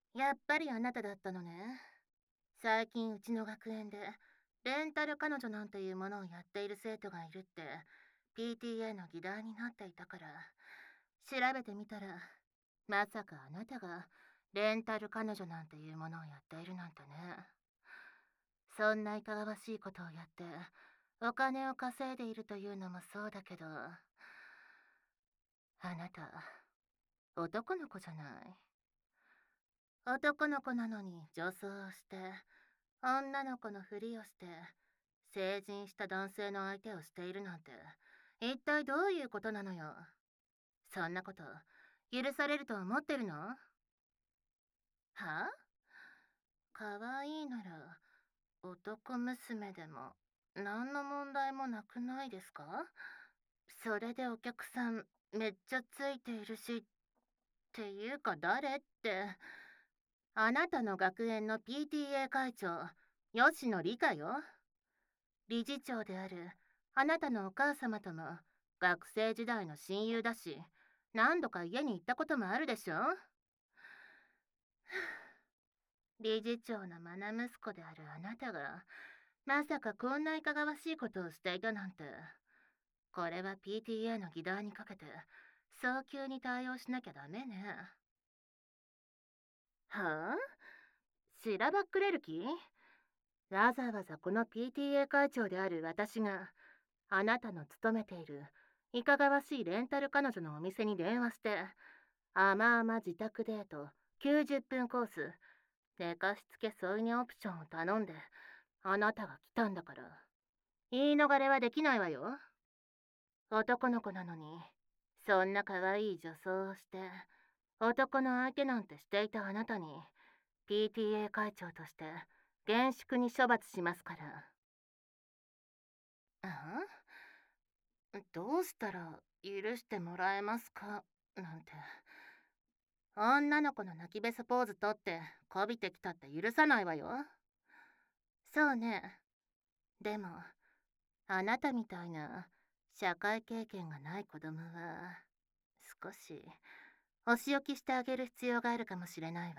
やっぱりあなただったのね。最近うちの学園で、レンタル彼女なんていうものをやっている生徒がいるって、PTA の議題になっていたから、調べてみたら、まさかあなたが、レンタル彼女なんていうものをやっているなんてね。そんないかがわしいことをやって、お金を稼いでいるというのもそうだけど、あなた、男の子じゃない。男の子なのに女装をして、女の子のふりをして、成人した男性の相手をしているなんて、一体どういうことなのよ。そんなこと、許されると思ってるの？はあ？可愛いなら、男娘でも、何の問題もなくないですか？それでお客さん、めっちゃついているし、っていうか誰って、あなたの学園の PTA 会長、吉野理香よ。理事長であるあなたのお母様とも学生時代の親友だし、何度か家に行ったこともあるでしょ。理事長の愛息子であるあなたが、まさかこんないかがわしいことをしていたなんて。これは PTA の議題にかけて、早急に対応しなきゃダメね。はあ？しらばっくれる気？わざわざこの PTA 会長である私が、あなたの勤めているいかがわしいレンタル彼女のお店に電話して、甘々自宅デート90分コース、寝かしつけ添い寝オプションを頼んで、あなたが来たんだから、言い逃れはできないわよ。男の子なのに、そんな可愛い女装をして、男の相手なんてしていたあなたに、PTA 会長として厳粛に処罰しますから。どうしたら許してもらえますかなんて。女の子の泣きべそポーズとってこびてきたって許さないわよ。そうね。でも、あなたみたいな社会経験がない子供は、少しお仕置きしてあげる必要があるかもしれないわ。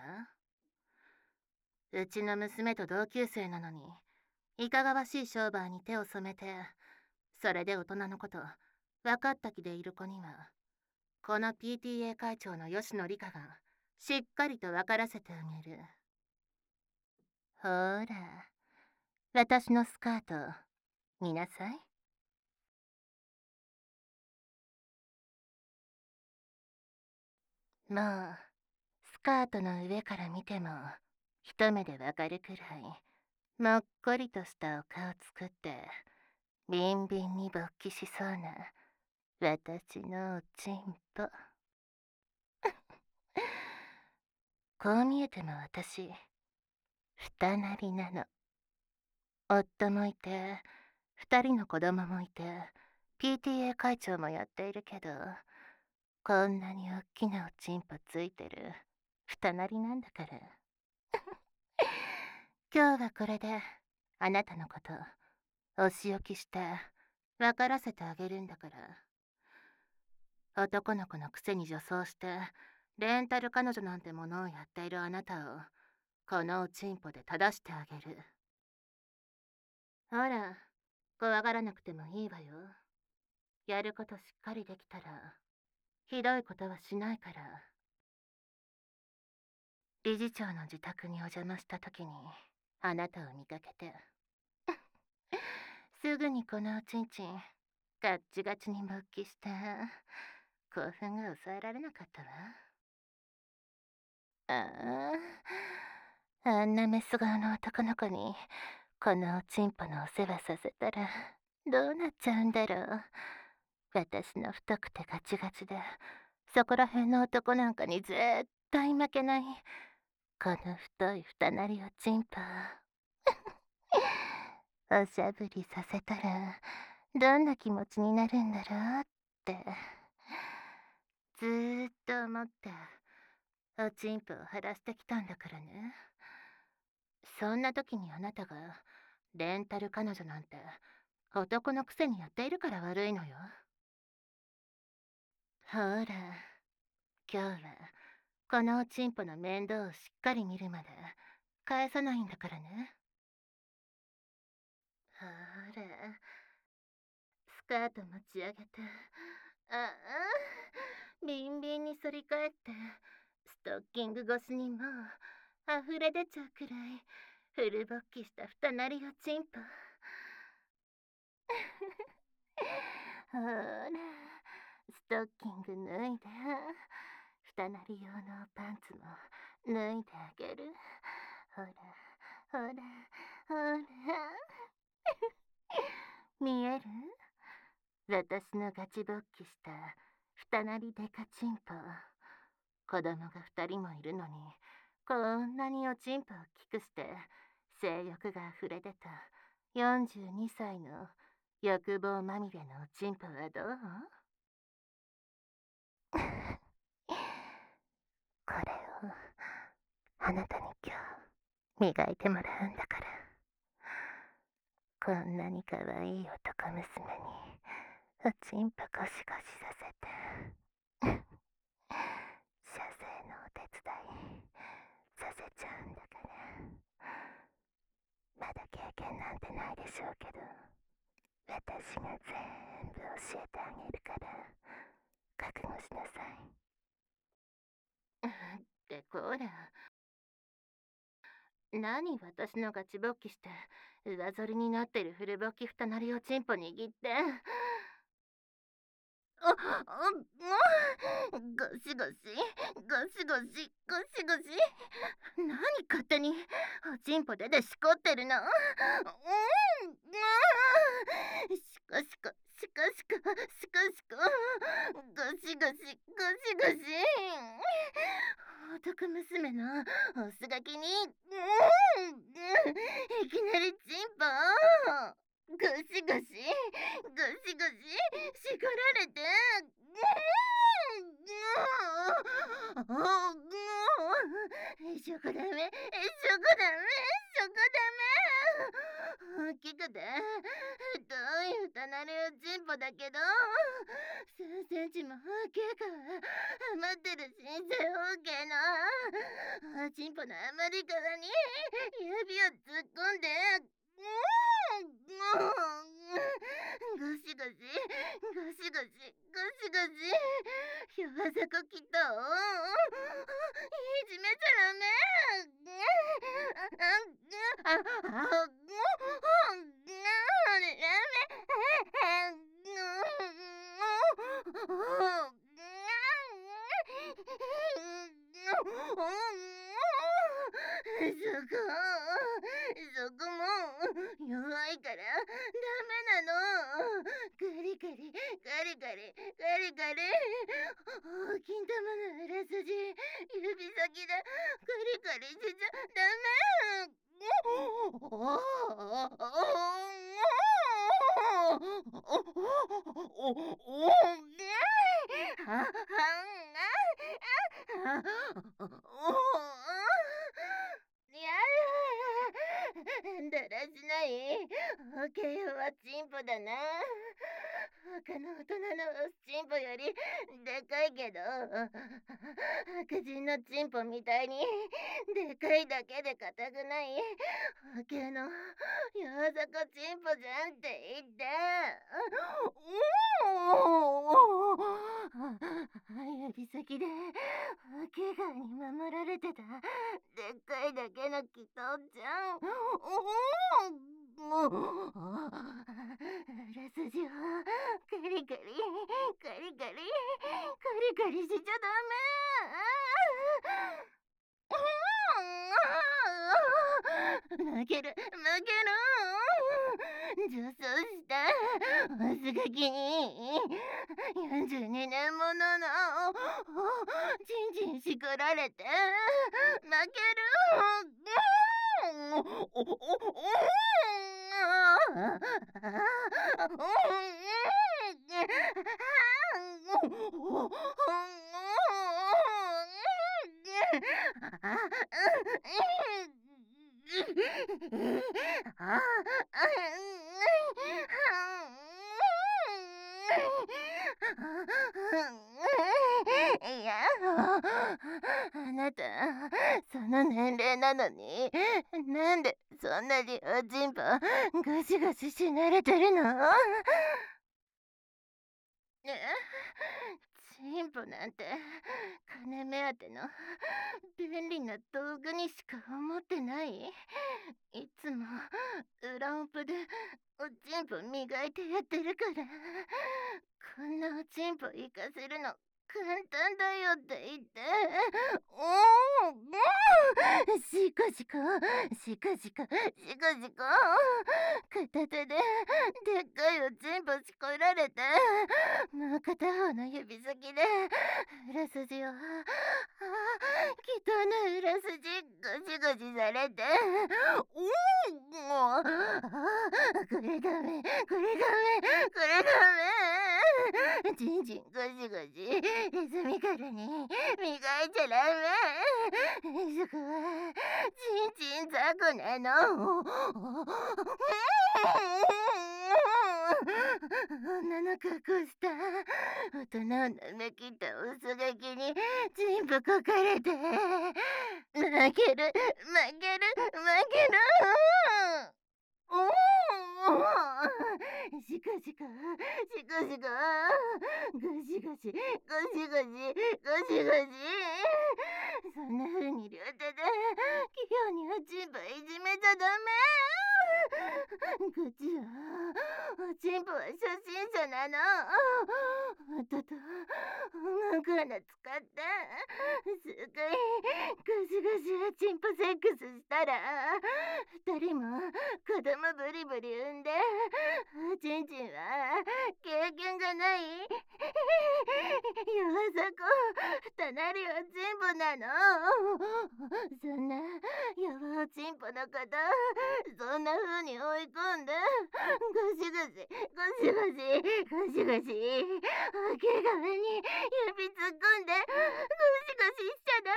うちの娘と同級生なのに、いかがわしい商売に手を染めて、それで大人のこと分かった気でいる子には、この PTA 会長の吉野理香がしっかりと分からせてあげる。ほーら、私のスカート見なさい。もうスカートの上から見ても一目でわかるくらいもっこりとしたお顔作ってビンビンに勃起しそうな私のおちんぽ。こう見えても私二なりなの。夫もいて二人の子供もいて PTA 会長もやっているけど、こんなにおっきなおちんぽついてる二なりなんだから。今日はこれであなたのことお仕置きして分からせてあげるんだから。男の子のくせに女装してレンタル彼女なんてものをやっているあなたをこのおちんぽで正してあげる。ほら、怖がらなくてもいいわよ。やることしっかりできたらひどいことはしないから。理事長の自宅にお邪魔した時にあなたを見かけて、すぐにこのおちんちんガッチガチに勃起して興奮が抑えられなかったわ。ああ、あんなメス顔の男の子にこのおちんぽのお世話させたらどうなっちゃうんだろう。私の太くてガチガチでそこら辺の男なんかに絶対負けないこの太い二なりおちんぽおしゃぶりさせたらどんな気持ちになるんだろうってずーっと思っておちんぽを晴らしてきたんだからね。そんな時にあなたがレンタル彼女なんて男のくせにやっているから悪いのよ。ほら、今日はこのチンポの面倒をしっかり見るまで返さないんだからね。ほら、スカート持ち上げて、ビンビンに反り返って、ストッキング越しにもう溢れ出ちゃうくらいフル勃起した二なりをチンポ。ほら、ストッキング脱いで、二なり用のパンツも脱いであげる。ほら、ほら、ほら。見える？私のガチ勃起した二なりデカチンポ。子供が二人もいるのに、こんなにおちんぽを大きくして性欲が溢れ出た42歳の欲望まみれのおちんぽはどう？これをあなたに今日磨いてもらうんだから。こんなに可愛い男娘におちんぽゴシゴシさせて射精のお手伝いさせちゃうんだから。まだ経験なんてないでしょうけど、私が全部教えてあげるから覚悟しなさい。ってこら、何私のガチ勃起して上反りになってるフル勃起二なりをチンポ握って。ゴシゴシ、ゴシゴシ、ゴシゴシ。何勝手におちんぽでしこってるの？シコシコ、シコシコ、シコシコ。ゴシゴシ、ゴシゴシ。男娘のおすがきに、いきなりチンポ。ゴシゴシ、ゴシゴシ、しこられて。そこダメ、そこダメ、そこダメ。大きくて太い二なりおちんぽだけど、3センチも大きいから余ってる新生 OK のおちんぽの余りからに指を突っ込んで、ゴシゴシ、ゴシゴシ、ゴシゴシ、弱さこきと、いじめちゃダメ。そこも弱いからダメなの。ガリガリガリガリガリガリ。金玉の裏筋指先でガリガリしちゃダメ。だらしない。OKO はチンポだな。他の大人のチンポよりでかいけど、白人のチンポみたいにでかいだけで硬くない。OK の弱さこチンポじゃんって言って。指先で怪我に守られてたでっかいだけのキトちゃん。裏筋をガリガリガリガリガリガリしちゃダメ。負ける負ける。女装したおすがきに42年もののちんちんしこられて負ける。いや、 あなた、その年齢なのに、なんでそんなにおちんぽゴシゴシし慣れてるの？チンポなんて金目当ての便利な道具にしか思ってない。いつも裏音でおちんぽ磨いてやってるから、こんなおちんぽ活かせるの簡単だよって言って。シコシコシコシコシコシコ、片手ででっかいおちんぽしこられて、もう片方の指先で裏筋を人の裏筋ゴシゴシされて、もうこれダメこれダメこれダメ、ちんちんゴシゴシリズミカルに磨いちゃダメ、そこはちんちん雑魚なの。女の格好した大人を舐めきったおそがきにチンポこかれて、負ける負ける負ける。シコシコシコシコゴシゴシゴシゴシゴシゴシ、そんな風に両手で器用におちんぽいじめちゃダメ。こっちはおちんぽは初心者なの。と音楽穴使ってすごいゴシゴシおちんぽセックスしたら、二人も子供ブリブリ産んで、おちんちんは経験がない弱さこたなりおちんぽなの。そんな弱おちんぽのこと、そんな風に追い込んでゴシゴシゴシゴシゴシゴシお毛髪に指突っ込んでゴシゴシしちゃダ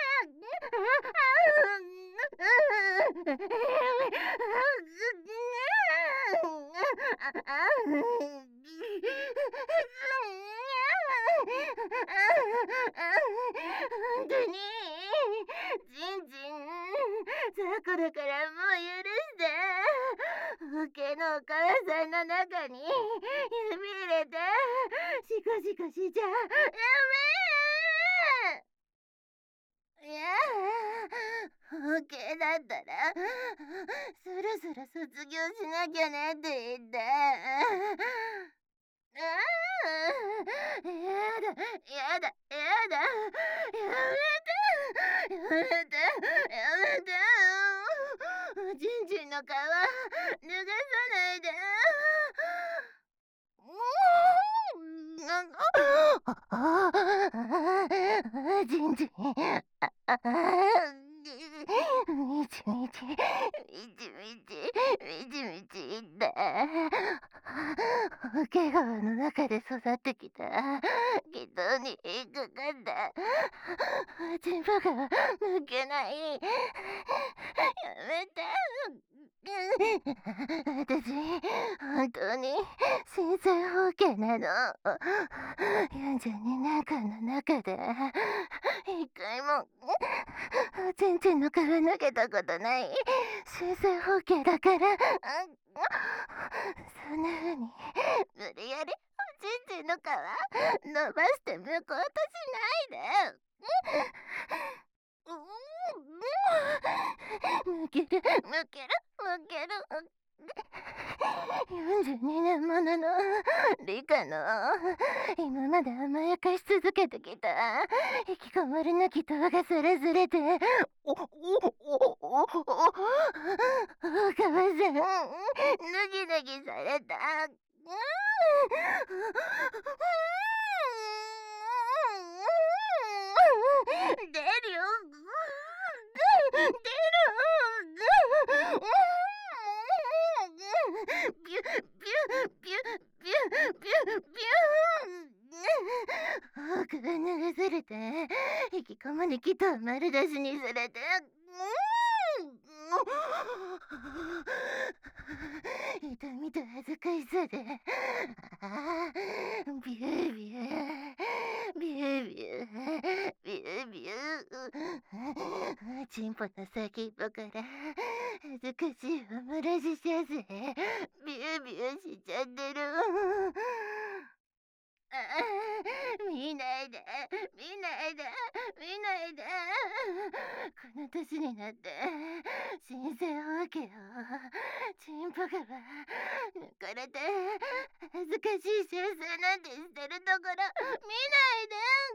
メ。本当にジンジン雑魚だからもう許して。おけのお母さんの中に指入れてシコシコしちゃダメ。いやあ、OK だったら、そろそろ卒業しなきゃねって言って。ああ、やだ、やだ、やだ、やめて、やめて、やめて、おちんちんの皮、脱がさないで。ジンジン、みちみち、みちみち、みちみちいって。毛皮の中で育ってきた気筒に引っかかったチンポが抜けない。やめて。私、本当に新生包茎なの。42年間の中で一回もおちんちんの皮抜けたことない新生包茎だから、そんな風に無理やりおちんちんの皮伸ばして向こうとしないで。むけるむけるむける。42年ものの理科の今まで甘やかし続けてきた引きこもりの祈祷がそれぞれで、お母さん脱ぎ脱ぎされた。出るよ、出る。ビュビュビュビュビュビュ。多くが流されて引きこもり祈祷丸出しにされて、 見た恥ずかしさで。ビュービュー、ビュービュー、ビュービュー。チンポの先っぽから恥ずかしいおもらししゃぜ。ビュービューしちゃってる。見ないで、見ないで、見ないで。この年になって、新生放棄を、チンポが抜かれて、恥ずかしい修正なんてしてるところ、見ないで。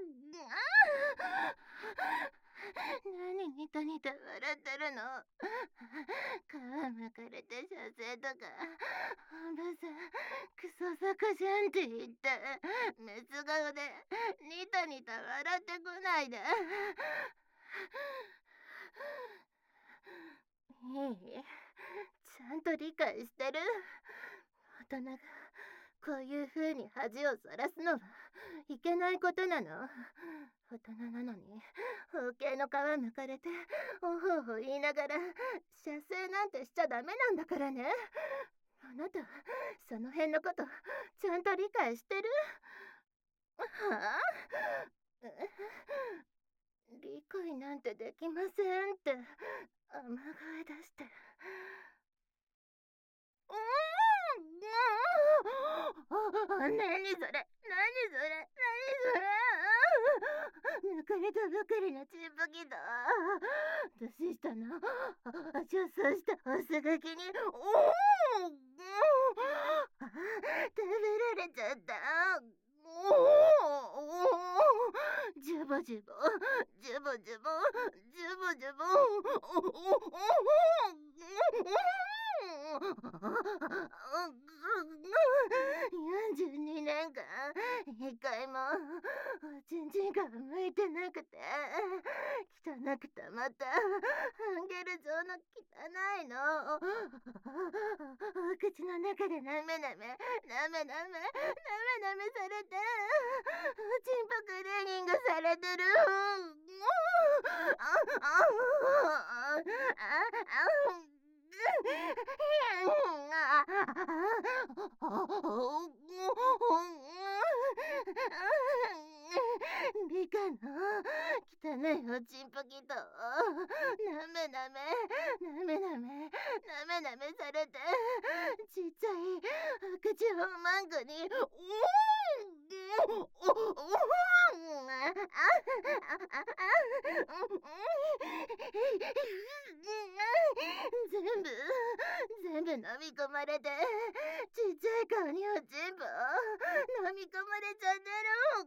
何ニタニタ笑ってるの。皮むかれて射精とか、おばさん、クソ坂じゃんって言って、メス顔でニタニタ笑ってこないで。いい？ちゃんと理解してる？大人がこういう風に恥をさらすのはいけないことなの。大人なのに包茎の皮むかれておほおほ言いながら射精なんてしちゃダメなんだからね。あなたその辺のことちゃんと理解してる？はあ？理解なんてできませんって甘声出して。何それ、何それ、抜かれたばかりのチンポキだ。どうしたの？女装したオスガキに食べられちゃった。ジュボジュボ、ジュボジュボ、ジュボジュボ。42年間一回もおちんちんが向いてなくて汚くたまったアンゲル状の汚いの。お口の中でなめなめされてチンポクリーニングされてる。リカの汚いおちんぽきとなめなめされてちっちゃい赤ちゃんマンコに全部飲み込まれてちっちゃい顔におちんぽ飲み込まれちゃってる。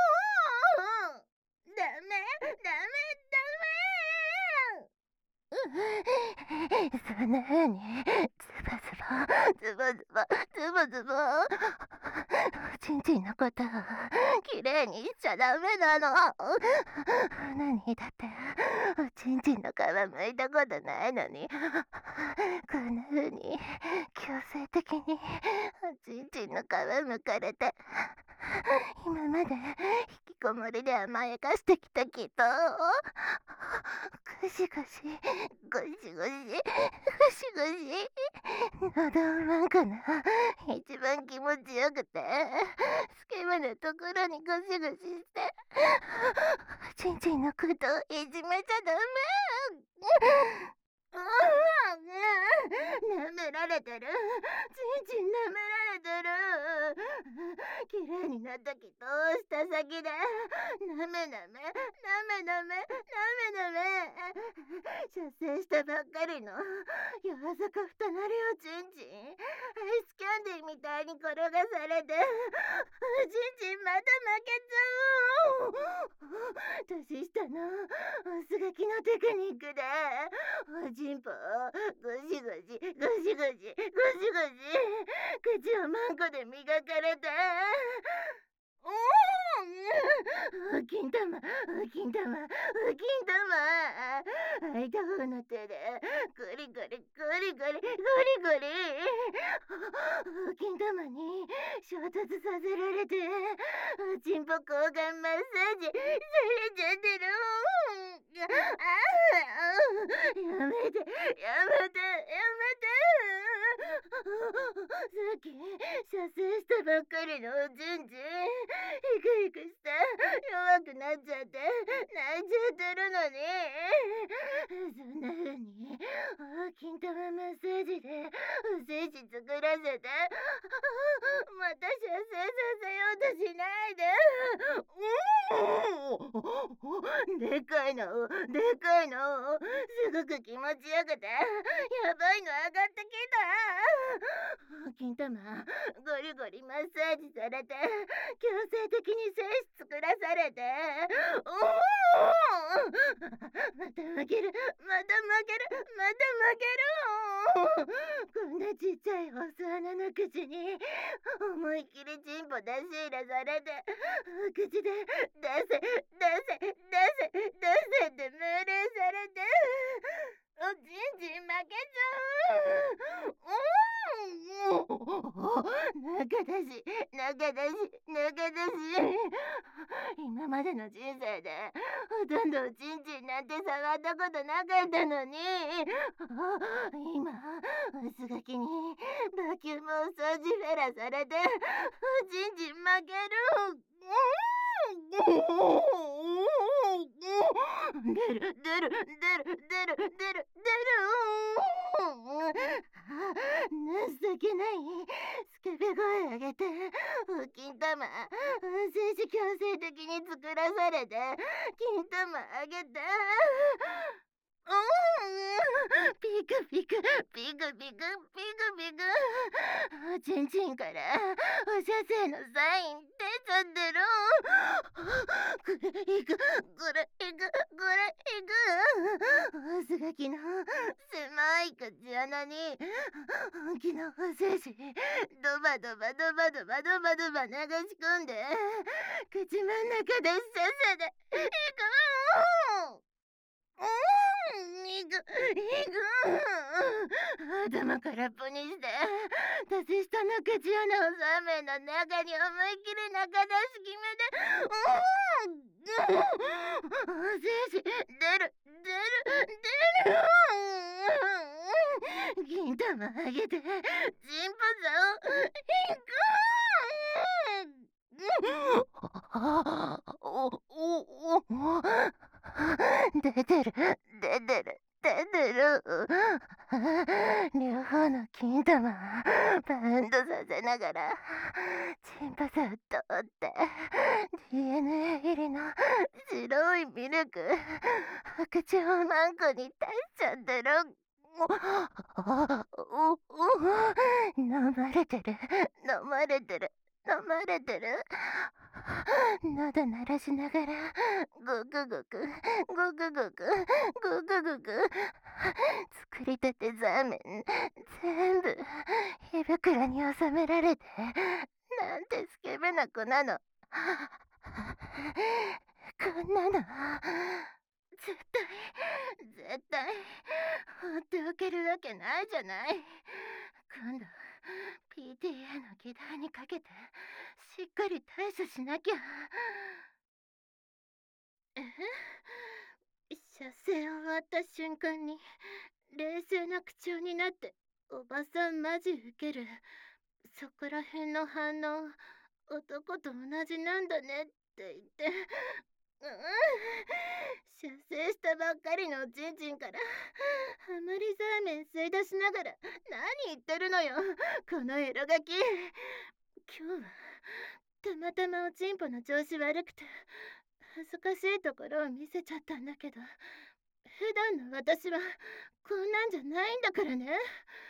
ダメ。そんな風にズボおちんちんのことをきれいにしちゃダメなの。何だっておちんちんの皮むいたことないのにこんな風に強制的におちんちんの皮むかれて今まで引きこもりで甘やかしてきたけどゴシゴシ喉マンコの一番気持ちよくてスケベなところにゴシゴシしてちんちんのことをいじめちゃダメ。舐められてる。ちんちん舐められてる。きれいになったきと舌先でなめ射精したばっかりの柔らか太なりおちんちんアイスキャンディーみたいに転がされてちんちんまた負けちゃう。年下のオスガキのテクニックでおちんぽをゴシゴシ口をマンコで磨かれて金玉空いた方の手でゴリゴリ金玉に衝突させられておちんぽ交換マッサージされちゃってる。やめてっき射精したばっかりのおちんちん、ヒクヒクして弱くなっちゃって泣いちゃってるのに、そんな風に金玉マッサージでお精子作らせて、また射精させようとしないで。でかいの、でかいの、すごく気持ちよくて、やばいの上がってきた。金玉、ゴリゴリマッサージされて、強制的に精子作らされて、また負ける、また負ける、また負ける。こんなちっちゃい細穴の口に、思いっきりチンポ出し入れされて、口で出せ、出せ、出せ、出せって命令されて、おちんちん負けちゃう。中だし、中だし、中だし。今までの人生で、ほとんどおちんちんなんて触ったことなかったのに、今、薄垣にバキュームお掃除フェラされて、おちんちん負ける。出る、出る、出る、出る、出る、出る。情けない。スケベ声上げて、金玉、精子強制的に作らされて、金玉あげて。ピクピク、ピクピク、ピクピク。おちんちんからお射精のサイン出ちゃってる。これいく、これいく、これいく。薄垣の狭い口穴に本気のお精子ドバドバドバドバドバドバ流し込んで、口真ん中でせっせでいく。いく、頭空っぽにして、年下の口穴をサーメンの中に思いっきり中出し決めて、精子、出る、出る、出る。銀玉あげて、チンポさを、いく。出てる、出てる、出てる。両方の金玉バウンドさせながら、チンパサを通って、DNA 入りの白いミルク、白鳥マンコに出しちゃってる。飲まれてる、飲まれてる、飲まれてる。喉鳴らしながら、ごくごく、ごくごく、ごくごく。作りたてザーメン、全部、胃袋に収められて、なんてスケベな子なの。こんなの、絶対、放っておけるわけないじゃない。今度、PTA の議題にかけて、しっかり対処しなきゃ。射精終わった瞬間に、冷静な口調になって、おばさんマジウケる。そこら辺の反応、男と同じなんだねって言って、射精したばっかりのおちんちんから、ハマりザーメン吸い出しながら、何言ってるのよ、このエロガキ。今日は、たまたまおちんぽの調子悪くて、恥ずかしいところを見せちゃったんだけど、普段の私はこんなんじゃないんだからね。